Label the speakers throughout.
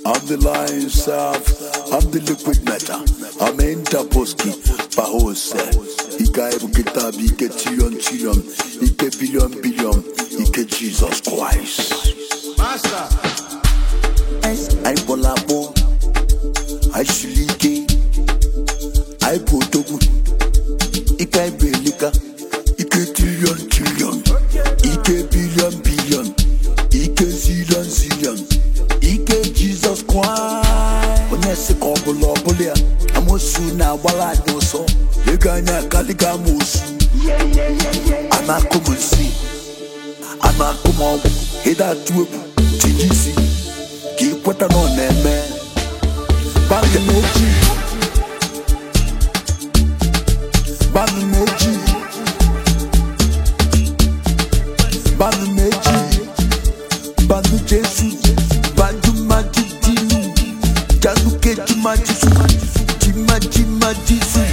Speaker 1: I'm the lion self, I'm the liquid matter. I'm Interposki, Bahose. Ika ebu kitabi, Ike trillion, Ike billion, Ike Jesus Christ.
Speaker 2: Master.
Speaker 1: I Bolabo, I Shilike, I Potogu, Ika Belika, Ike trillion, Ike billion, Ike zillion, Ike Jesus Christ. When I say Kobola, Amosu na wala no so. Eganya kaliga mosu. Amakomusi, Amakomo, Eda tuebu, Tijisi, Kikwata no neme, Banu moji, Banu moji, Banu meji, Banu Jesu, Banu Majidinu, Januke Jimajisu, Jimajisu,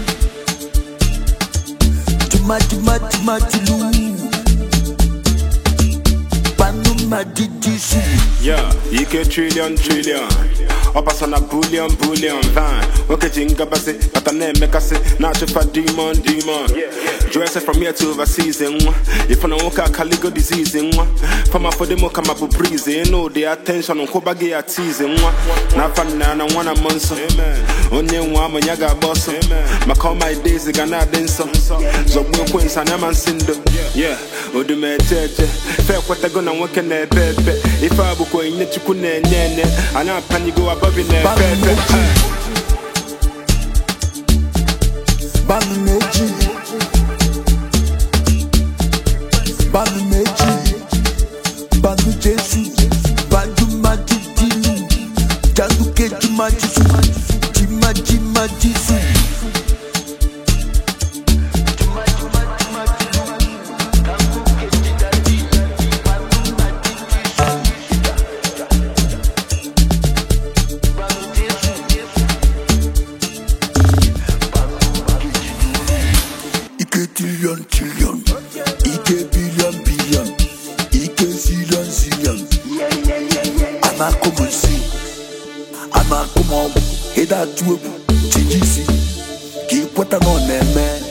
Speaker 1: Jimajilu, Banu Majidisi.
Speaker 2: Yeah, Ike trillion. Opa na bullion van. Okay, jinga basi, but I name make us not for demon. Dress from here to overseas. If I don't walk out Caligo disease, from for the mocha mabu breeze, no the attention on Kobagi at teasing. Not for now, one a monster. Only one when you got boss. My call my days, Ghana dancer. So we'll quince and I'm sindo. Yeah, would you make it? Fair what I gonna work in there, baby. If I would go in it, you couldn't, and I pan you go up. Banu
Speaker 1: meji, Banu Jesu, Banu Majidinu, Januke Jimajisu, Jimajisu. Trillion, Ike billion, Ike zillion. Amakomo, Eda tuebu, Tijisi, Kikwata no neme.